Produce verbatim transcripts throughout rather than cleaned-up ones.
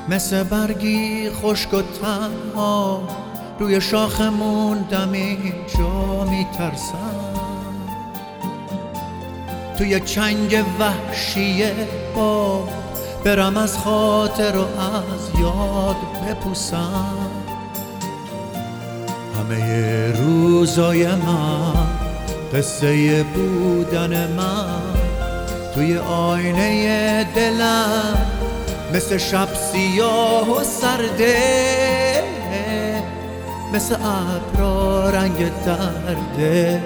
مثل برگی خشک و تنها روی شاخ موندم اینجا میترسم توی چنگ وحشی باد برم از خاطر و از یاد بپوسم همه روزای من قصه بودن من توی آینه دلم مثل شب سیاه و سرده مثل ابرا رنگ درده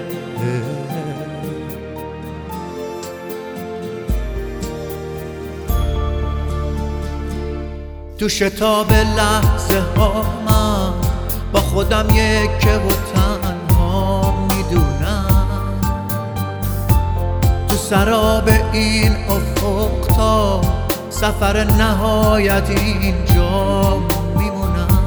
تو شتاب لحظه ها من با خودم یکه و تنها میدونم تو سراب این افق تا سفر نهایت اینجا میمونم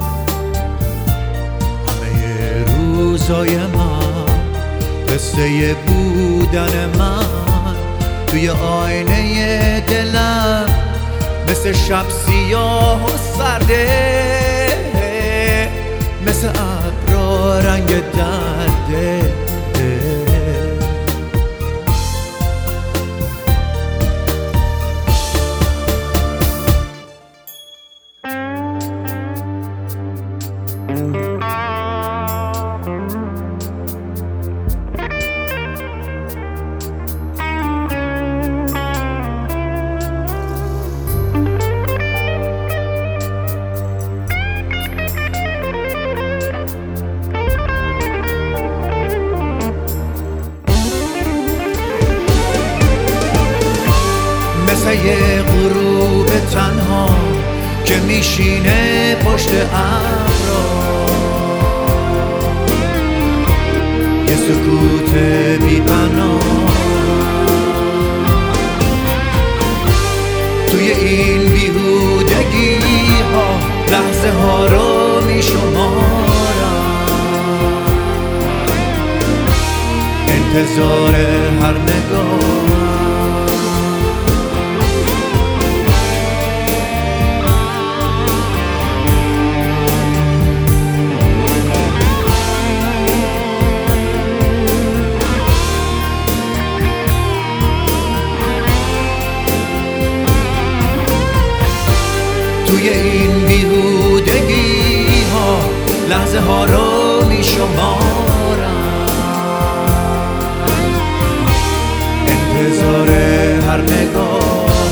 همه روزای من قصه بودن من توی آینه دلم مثل شب سیاه و سرده مثل ابرا رنگ درده مثل یه غروب تنها که میشینه پشت ابرا یه سکوت بی بنا توی این بیهودگی ها لحظه ها رو میشمارم انتظار هر نگاه توی این بیهودگی ها لحظه ها رو می شمارم انتظار هر نگاهم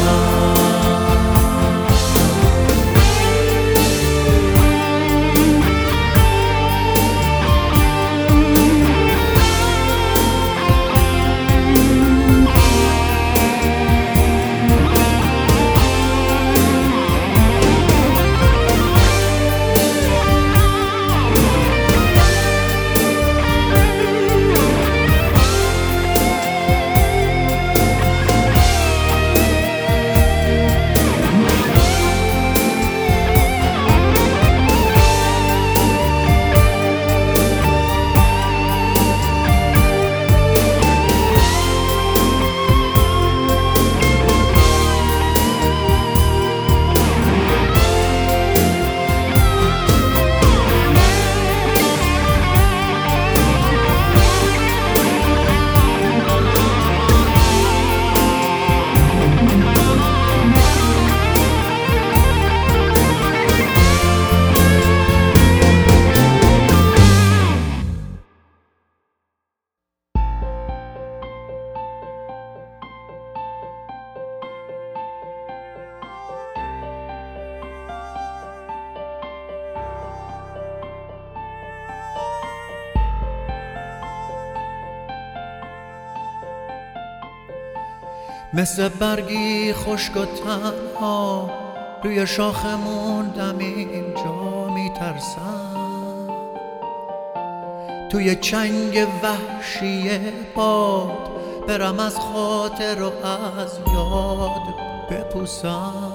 مثل برگی خشک و تنها روی شاخ موندم اینجا میترسم توی چنگ وحشی باد برم از خاطر و از یاد بپوسم